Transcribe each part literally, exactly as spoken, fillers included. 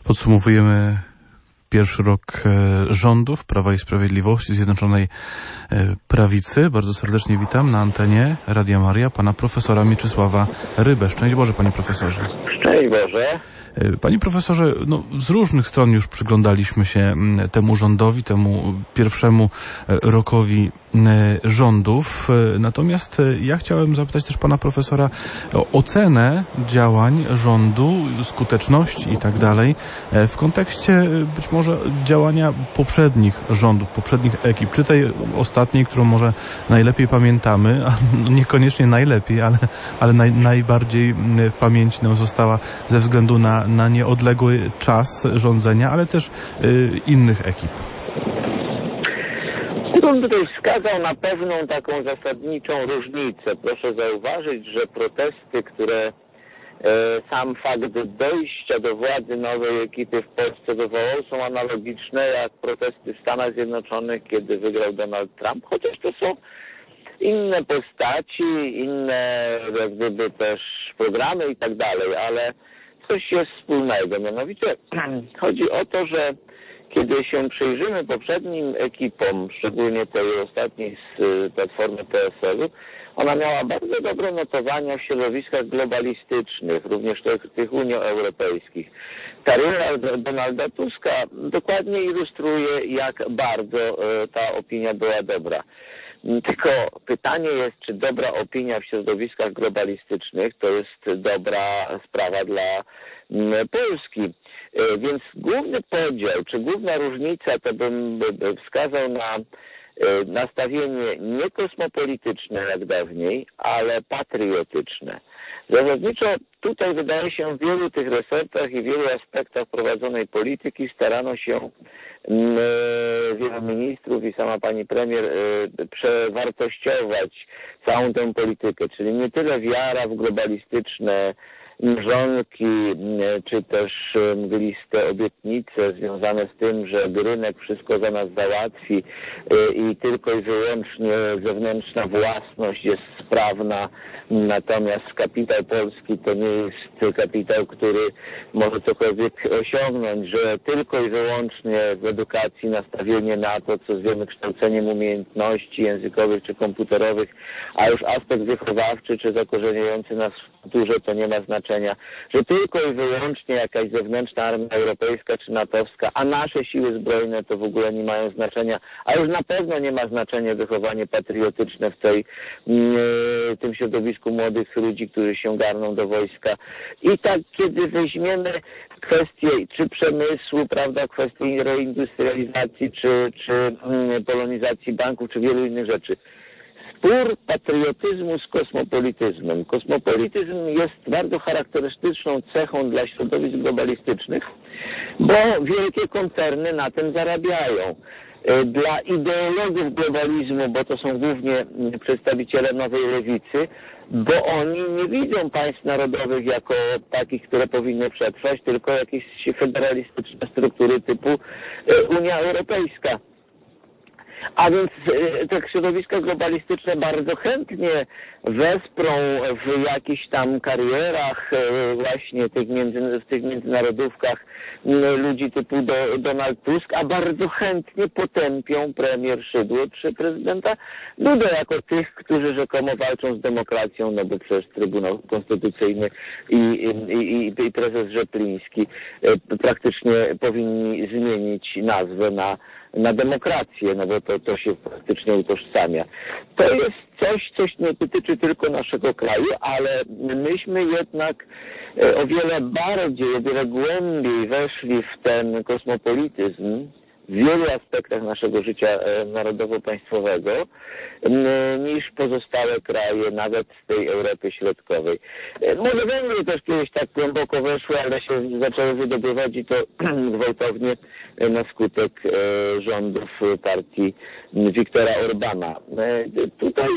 Podsumowujemy pierwszy rok rządów Prawa i Sprawiedliwości, Zjednoczonej Prawicy. Bardzo serdecznie witam na antenie Radia Maria pana profesora Mieczysława Rybę. Szczęść Boże, panie profesorze. Szczęść Boże. Panie profesorze, no, z różnych stron już przyglądaliśmy się temu rządowi, temu pierwszemu rokowi rządów. Natomiast ja chciałem zapytać też pana profesora o ocenę działań rządu, skuteczności i tak dalej w kontekście być może działania poprzednich rządów, poprzednich ekip, czy tej ostatniej, którą może najlepiej pamiętamy, a niekoniecznie najlepiej, ale, ale naj, najbardziej w pamięci nam została ze względu na, na nieodległy czas rządzenia, ale też y, innych ekip. On tutaj wskazał na pewną taką zasadniczą różnicę. Proszę zauważyć, że protesty, które e, sam fakt dojścia do władzy nowej ekipy w Polsce wywołał, są analogiczne jak protesty w Stanach Zjednoczonych, kiedy wygrał Donald Trump, chociaż to są inne postaci, inne jak gdyby też programy i tak dalej, ale coś jest wspólnego. Mianowicie chodzi o to, że kiedy się przyjrzymy poprzednim ekipom, szczególnie tej ostatniej z Platformy P S L-u, ona miała bardzo dobre notowania w środowiskach globalistycznych, również tych, tych unioeuropejskich. Kariera Donalda Tuska dokładnie ilustruje, jak bardzo ta opinia była dobra. Tylko pytanie jest, czy dobra opinia w środowiskach globalistycznych to jest dobra sprawa dla Polski. Więc główny podział, czy główna różnica, to bym wskazał na nastawienie nie kosmopolityczne jak dawniej, ale patriotyczne. Zasadniczo tutaj wydaje się w wielu tych resortach i wielu aspektach prowadzonej polityki starano się wielu ministrów i sama pani premier przewartościować całą tę politykę, czyli nie tyle wiara w globalistyczne mrzonki, czy też mgliste obietnice związane z tym, że rynek wszystko za nas załatwi i tylko i wyłącznie zewnętrzna własność jest sprawna, natomiast kapitał polski to nie jest kapitał, który może cokolwiek osiągnąć, że tylko i wyłącznie w edukacji nastawienie na to, co zwiemy kształceniem umiejętności językowych czy komputerowych, a już aspekt wychowawczy czy zakorzeniający nas w kulturze to nie ma znaczenia, że tylko i wyłącznie jakaś zewnętrzna armia europejska czy natowska, a nasze siły zbrojne to w ogóle nie mają znaczenia, a już na pewno nie ma znaczenia wychowanie patriotyczne w tej, w tym środowisku młodych ludzi, którzy się garną do wojska. I tak, kiedy weźmiemy kwestie czy przemysłu, prawda, kwestii reindustrializacji, czy, czy polonizacji banków, czy wielu innych rzeczy, spór patriotyzmu z kosmopolityzmem. Kosmopolityzm jest bardzo charakterystyczną cechą dla środowisk globalistycznych, bo wielkie koncerny na tym zarabiają. Dla ideologów globalizmu, bo to są głównie przedstawiciele nowej lewicy, bo oni nie widzą państw narodowych jako takich, które powinny przetrwać, tylko jakieś federalistyczne struktury typu Unia Europejska. A więc te środowiska globalistyczne bardzo chętnie wesprą w jakichś tam karierach właśnie tych między, w tych międzynarodówkach ludzi typu do, Donald Tusk, a bardzo chętnie potępią premier Szydło czy prezydenta Dudę jako tych, którzy rzekomo walczą z demokracją, no bo przecież Trybunał Konstytucyjny i, i, i, i prezes Rzepliński praktycznie powinni zmienić nazwę na na demokrację, no bo to, to się praktycznie utożsamia. To jest coś, coś nie dotyczy tylko naszego kraju, ale myśmy jednak o wiele bardziej, o wiele głębiej weszli w ten kosmopolityzm w wielu aspektach naszego życia narodowo-państwowego niż pozostałe kraje, nawet z tej Europy Środkowej. Może Węgry też kiedyś tak głęboko weszły, ale się zaczęły wydobywać i to gwałtownie na skutek rządów partii Viktora Orbana. Tutaj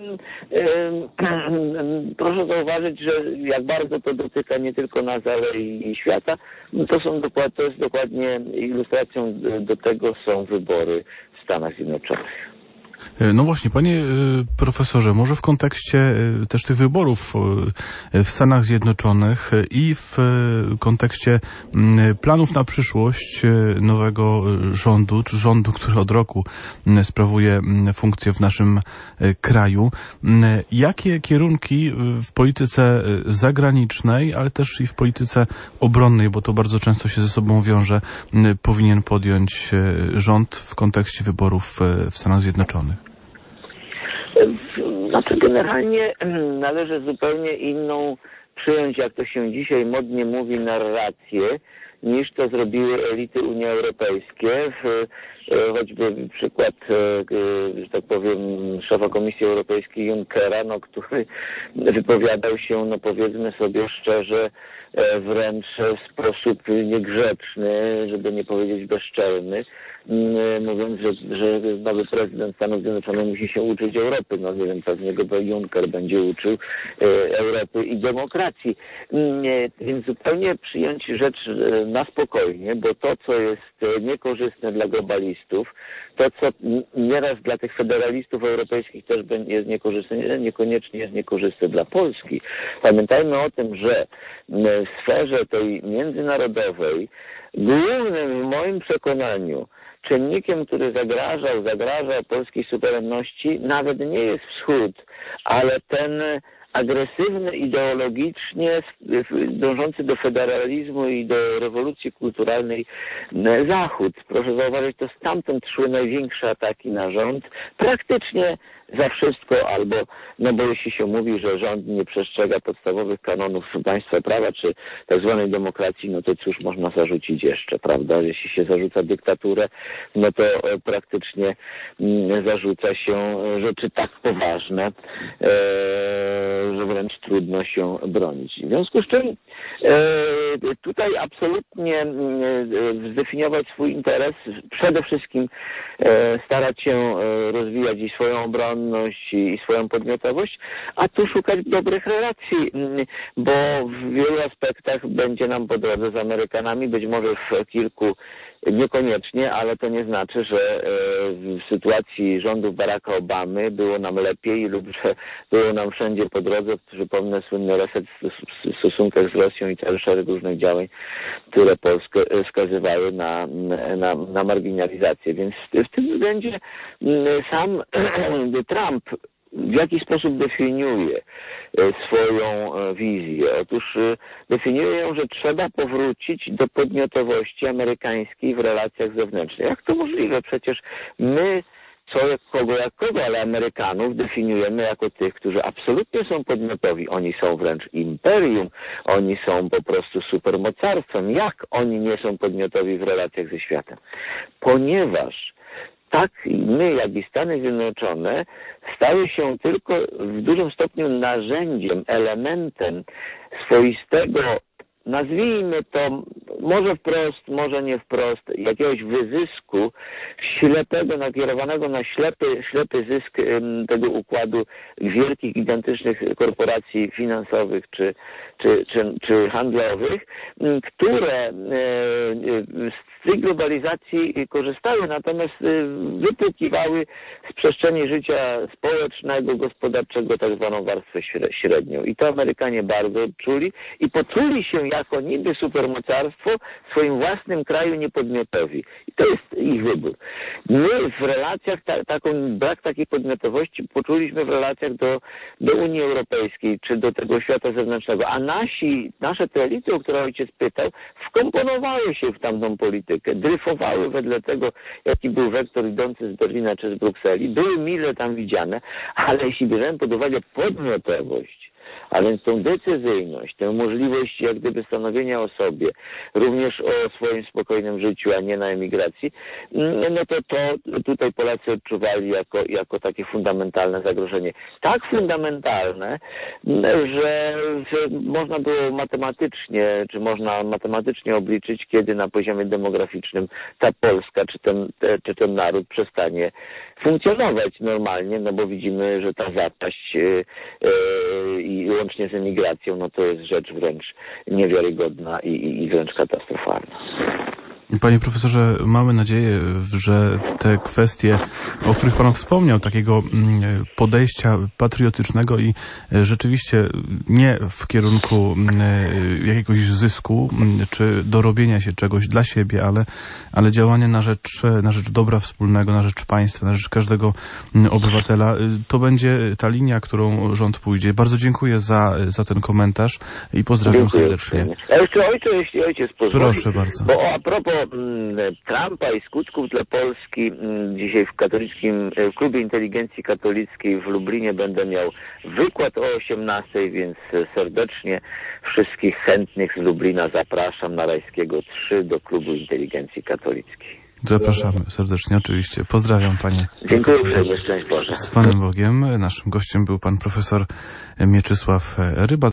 proszę zauważyć, że jak bardzo to dotyka nie tylko nas, ale i świata, to, są dokład, to jest dokładnie ilustracją do tego są wybory w Stanach Zjednoczonych. No właśnie, panie profesorze, może w kontekście też tych wyborów w Stanach Zjednoczonych i w kontekście planów na przyszłość nowego rządu, czy rządu, który od roku sprawuje funkcję w naszym kraju, jakie kierunki w polityce zagranicznej, ale też i w polityce obronnej, bo to bardzo często się ze sobą wiąże, powinien podjąć rząd w kontekście wyborów w Stanach Zjednoczonych? Znaczy generalnie należy zupełnie inną przyjąć, jak to się dzisiaj modnie mówi, narrację, niż to zrobiły elity Unii Europejskiej. Choćby przykład, że tak powiem, szefa Komisji Europejskiej Junckera, no, który wypowiadał się, no powiedzmy sobie szczerze, wręcz w sposób niegrzeczny, żeby nie powiedzieć bezczelny, mówiąc, że, że nowy prezydent Stanów Zjednoczonych musi się uczyć Europy. No nie wiem, co z niego Juncker będzie uczył Europy i demokracji. Więc zupełnie przyjąć rzecz na spokojnie, bo to, co jest niekorzystne dla globalistów, to, co nieraz dla tych federalistów europejskich też jest niekorzystne, niekoniecznie jest niekorzystne dla Polski. Pamiętajmy o tym, że w sferze tej międzynarodowej głównym w moim przekonaniu czynnikiem, który zagrażał, zagraża polskiej suwerenności, nawet nie jest wschód, ale ten agresywny ideologicznie, dążący do federalizmu i do rewolucji kulturalnej Zachód. Proszę zauważyć, to stamtąd szły największe ataki na rząd, praktycznie za wszystko, albo, no bo jeśli się mówi, że rząd nie przestrzega podstawowych kanonów państwa prawa, czy tak zwanej demokracji, no to cóż można zarzucić jeszcze, prawda? Jeśli się zarzuca dyktaturę, no to praktycznie zarzuca się rzeczy tak poważne, że wręcz trudno się bronić. W związku z czym tutaj absolutnie zdefiniować swój interes, przede wszystkim starać się rozwijać i swoją obronność i swoją podmiotowość, a tu szukać dobrych relacji, bo w wielu aspektach będzie nam po drodze z Amerykanami, być może w kilku niekoniecznie, ale to nie znaczy, że w sytuacji rządów Baracka Obamy było nam lepiej lub że było nam wszędzie po drodze. Przypomnę słynny reset w stosunkach z Rosją i cały szereg różnych działań, które Polskę wskazywały na, na, na marginalizację. Więc w tym względzie sam Trump w jaki sposób definiuje swoją wizję? Otóż definiuje ją, że trzeba powrócić do podmiotowości amerykańskiej w relacjach zewnętrznych. Jak to możliwe? Przecież my co kogo jak kogo, ale Amerykanów definiujemy jako tych, którzy absolutnie są podmiotowi. Oni są wręcz imperium, oni są po prostu supermocarstwem. Jak oni nie są podmiotowi w relacjach ze światem? Ponieważ tak my, jak i Stany Zjednoczone stały się tylko w dużym stopniu narzędziem, elementem swoistego, nazwijmy to może wprost, może nie wprost, jakiegoś wyzysku ślepego, nakierowanego na ślepy, ślepy zysk tego układu wielkich, gigantycznych korporacji finansowych czy, czy, czy, czy handlowych, które z tej globalizacji korzystały, natomiast wypłukiwały z przestrzeni życia społecznego, gospodarczego tak zwaną warstwę średnią. I to Amerykanie bardzo czuli i poczuli się jako niby supermocarstwo w swoim własnym kraju niepodmiotowi. I to jest ich wybór. My w relacjach, ta, taką, brak takiej podmiotowości poczuliśmy w relacjach do, do Unii Europejskiej, czy do tego świata zewnętrznego, a nasi, nasze te elity, o które ojciec pytał, wkomponowały się w tamtą politykę, dryfowały wedle tego, jaki był wektor idący z Berlina czy z Brukseli, były mile tam widziane, ale jeśli bierzemy pod uwagę podmiotowość, a więc tą decyzyjność, tę możliwość jak gdyby stanowienia o sobie, również o swoim spokojnym życiu, a nie na emigracji, no to to tutaj Polacy odczuwali jako, jako takie fundamentalne zagrożenie. Tak fundamentalne, że, że można było matematycznie, czy można matematycznie obliczyć, kiedy na poziomie demograficznym ta Polska, czy ten, czy ten naród przestanie funkcjonować normalnie, no bo widzimy, że ta zapaść yy, yy, i łącznie z emigracją, no to jest rzecz wręcz niewiarygodna i, i, i wręcz katastrofalna. Panie profesorze, mamy nadzieję, że te kwestie, o których Pan wspomniał, takiego podejścia patriotycznego i rzeczywiście nie w kierunku jakiegoś zysku, czy dorobienia się czegoś dla siebie, ale, ale działania na rzecz, na rzecz dobra wspólnego, na rzecz państwa, na rzecz każdego obywatela, to będzie ta linia, którą rząd pójdzie. Bardzo dziękuję za, za ten komentarz i pozdrawiam Dziękuję serdecznie. A jeszcze ojcze, jeśli ojciec pozwoli. Proszę bardzo. Bo a propos Trumpa i skutków dla Polski, dzisiaj w katolickim w Klubie Inteligencji Katolickiej w Lublinie będę miał wykład o osiemnastej, więc serdecznie wszystkich chętnych z Lublina zapraszam na Rajskiego trzy do Klubu Inteligencji Katolickiej. Zapraszamy serdecznie, oczywiście. Pozdrawiam, panie. Dziękuję uprzejmie, szczęść Boże. Z Panem Bogiem. Naszym gościem był pan profesor Mieczysław Ryba.